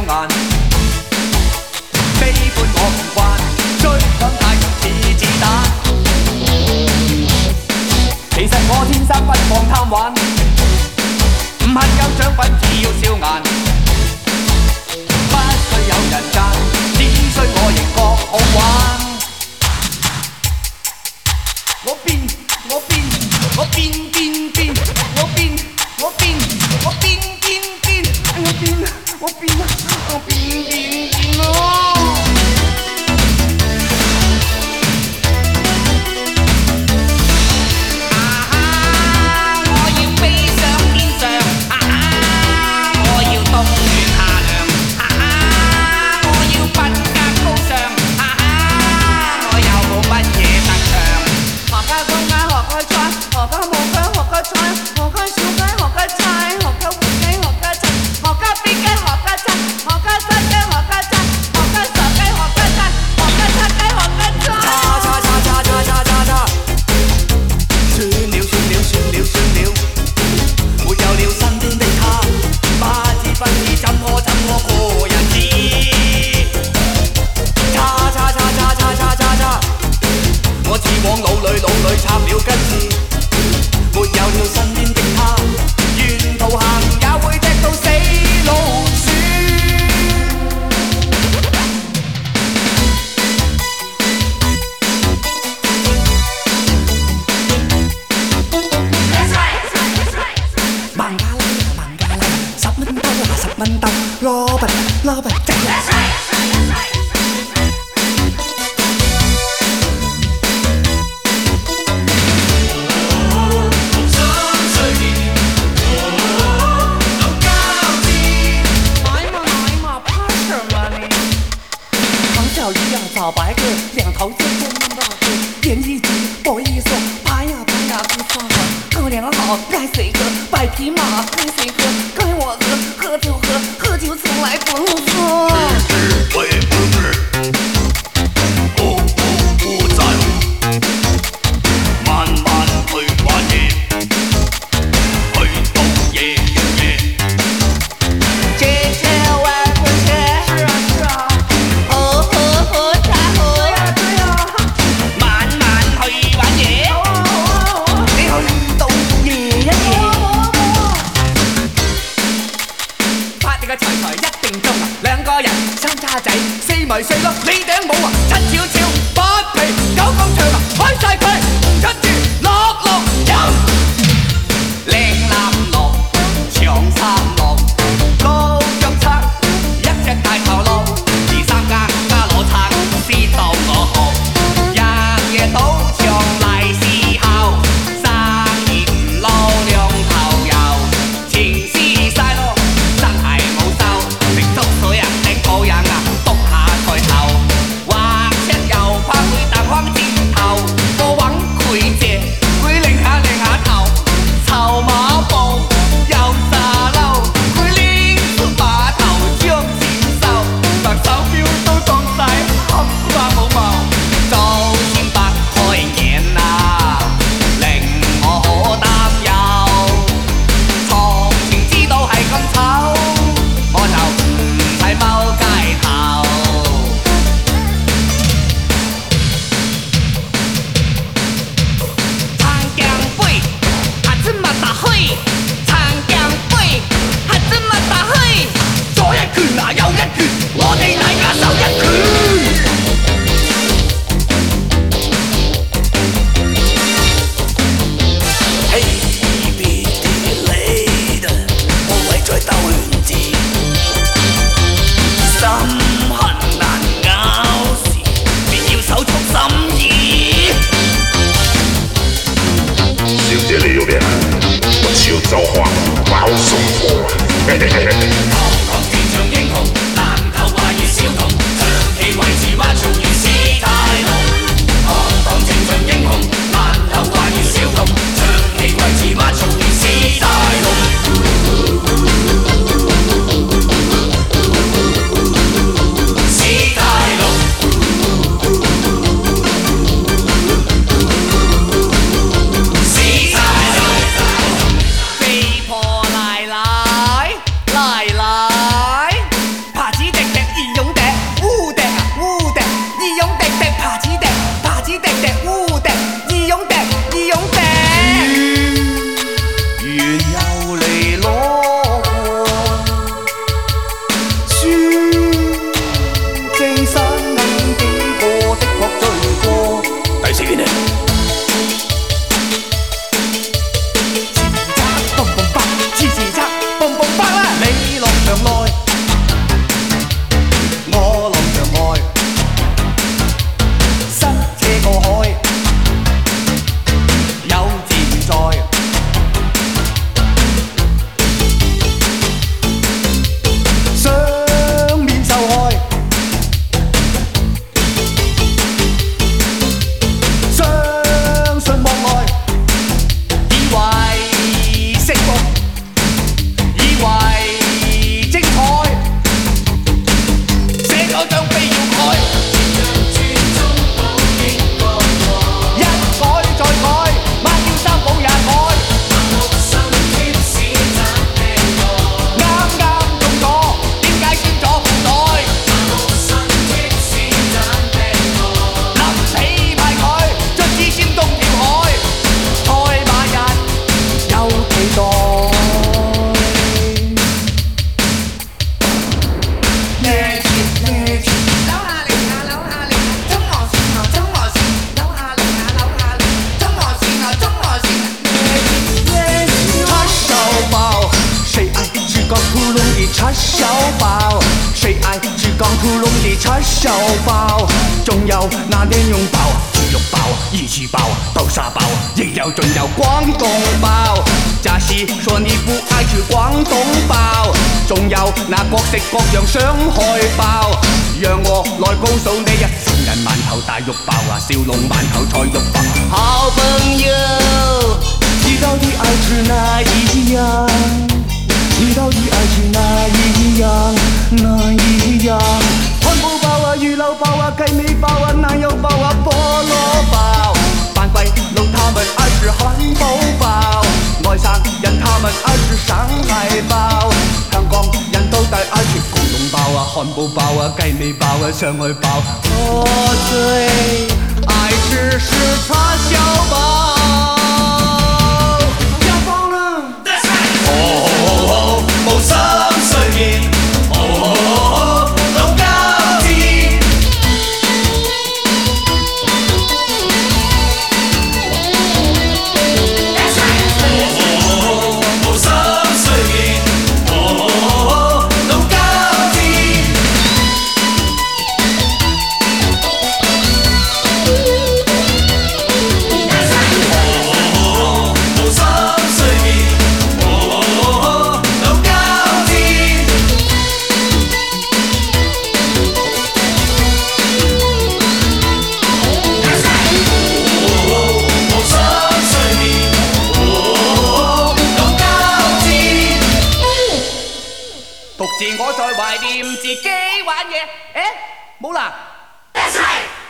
眼，喜歡我唔慣，追趕太陽似子彈。其實我天生不放貪玩，唔恨有獎品，只要笑顏。不需有人讚，只需我亦覺好玩。我變，我變，我變變變，我變，我變，我變變變，我變，我變，我變變變咯。 爬起叉燒包，誰愛吃剛出籠的叉燒包？仲有那蓮蓉包、豬肉包、魚翅包、豆沙包，亦有仲有廣東包。假使說你不愛吃廣東包，仲有那各式各樣上海包。讓我來告訴你啊，成人饅頭、大肉包啊，小籠饅頭、菜肉包。好朋友，你到底愛吃哪一樣？你到底愛吃哪一樣？哪一樣？漢堡包啊，魚柳包啊，雞尾包啊，奶油包啊，菠蘿包。反鬼佬他們愛吃漢堡包，外省人他們愛吃上海包，香港人都大愛吃廣東包啊、漢堡包啊、雞尾包啊、上海包。我最愛吃是叉燒包。有放啦！無心睡眠，老交戰。無心睡眠，老交戰。無心睡眠。獨自我在懷念自己玩嘢，冇啦。